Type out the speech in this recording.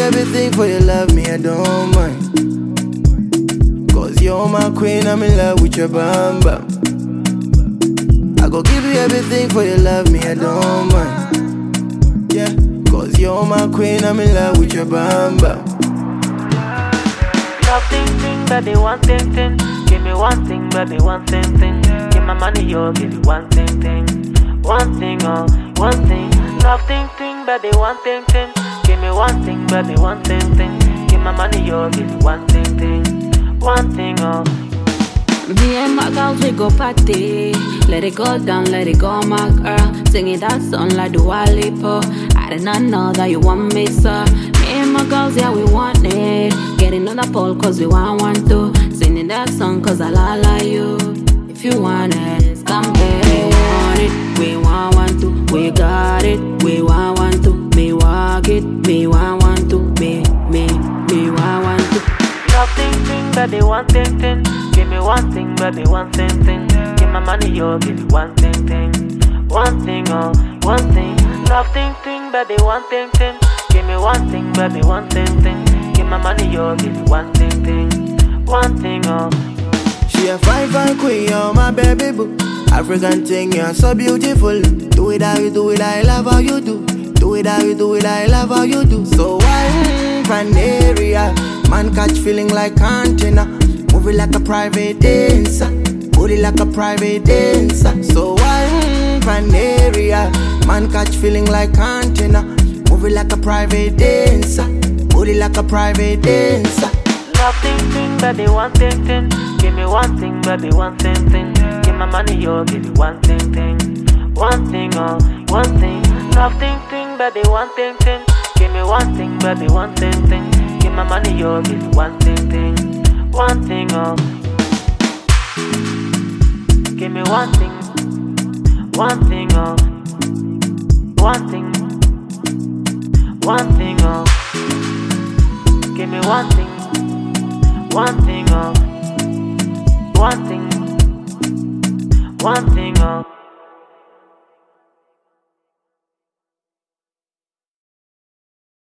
everything for your love, me I don't mind. Cause you're my queen, I'm in love with your bam bam. I go give you everything for your love, me I don't mind. Yeah, cause you're my queen, I'm in love with your bam bam. Nothing, thing, baby, one thing. Give me one thing, baby, one thing. Give my money, yo, give you one thing. One thing, oh, one thing. Nothing, thing, baby, one thing. Give me one thing, baby, one thing. Give my money, yo, give you one thing. One thing, oh. Me and my girls, we go party. Let it go down, let it go, my girl. Singing that song like Dua Lipa. I did not know that you want me, sir. Me and my girls, yeah, we want it. Getting on the pole, cause we want to. Singing that song, cause I like you. If you want it, come here. We want to. We got it, we want to. Me walk it, me want to. Me want to. Nothing, thing, baby, one thing. Give me one thing, baby, one thing. Give my money, yo, give you one thing. One thing, oh, one thing. Nothing, thing, baby, one thing. Give me one thing, baby, one thing. Give my money, yo, give you one thing. One thing, oh. She a fine queen, you're my baby boo. African thing, you're so beautiful. Do it how you do it, I love how you do. Do it how you do it, I love how you do. So why fan area? Man catch feeling like antenna. Move it like a private dancer. Booty like a private dancer. So why fan area? Man catch feeling like antenna. Move it like a private dancer. Booty like a private dancer. Nothing, thing, baby, one thing. Give me one thing, baby, one thing. Give my money, yo, give you one thing. One thing, oh, one thing. Nothing, thing, baby, one thing. Give me one thing, baby, one thing. Give my money, yo, give you one thing. One thing, oh. Give me one thing. One thing, oh. One thing. One thing, oh. Give me one thing. One thing, oh. One thing. One thing, oh.